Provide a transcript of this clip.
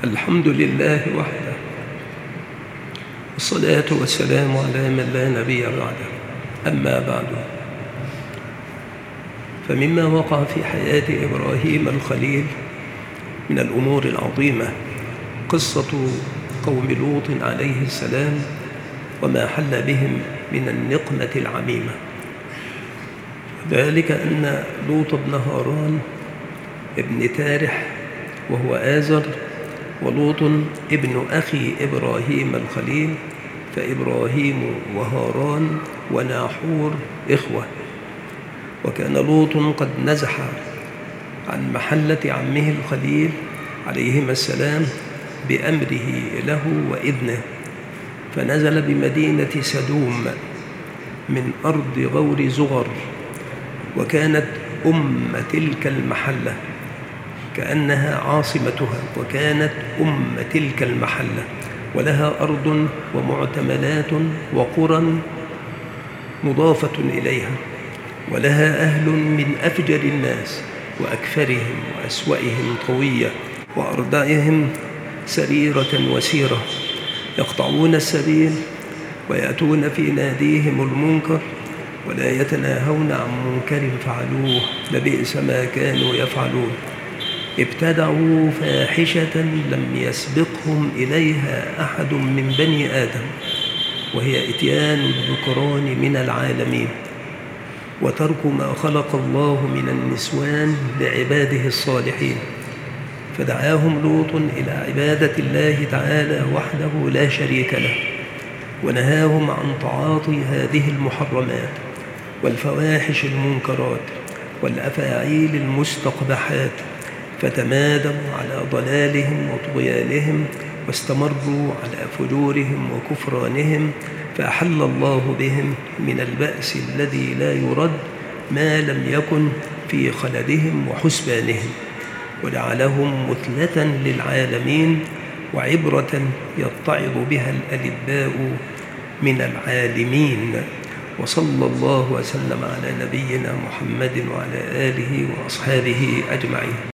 الحمد لله وحده، والصلاة والسلام على من لا نبي بعده. أما بعد، فمما وقع في حياة إبراهيم الخليل من الأمور العظيمة قصة قوم لوط عليه السلام وما حل بهم من النقمة العميمة. ذلك أن لوط بن هاران ابن تارح وهو آزر، ولوط ابن أخي إبراهيم الخليل، فإبراهيم وهاران وناحور إخوة. وكان لوط قد نزح عن محلة عمه الخليل عليهما السلام بأمره له وإذنه، فنزل بمدينة سدوم من أرض غور زغر، وكانت تلك المحلة كأنها عاصمتها، وكانت تلك المحلة ولها أرض ومعتملات وقرى مضافة إليها، ولها أهل من أفجر الناس وأكفرهم وأسوأهم طوية وأردعهم سريرة وسيرة، يقطعون السبيل ويأتون في ناديهم المنكر ولا يتناهون عن منكر فعلوه، لبئس ما كانوا يفعلون. ابتدعوا فاحشة لم يسبقهم إليها أحد من بني آدم، وهي إتيان الذكران من العالمين، وترك ما خلق الله من النسوان لعباده الصالحين. فدعاهم لوط إلى عبادة الله تعالى وحده لا شريك له، ونهاهم عن تعاطي هذه المحرمات والفواحش المنكرات والأفاعيل المستقبحات، فتمادوا على ضلالهم وطغيانهم واستمروا على فجورهم وكفرانهم، فأحل الله بهم من البأس الذي لا يرد ما لم يكن في خلدهم وحسبانهم، وجعلهم مثلة للعالمين وعبرة يتعظ بها الألباء من العالمين. وصلى الله وسلم على نبينا محمد وعلى آله وأصحابه أجمعين.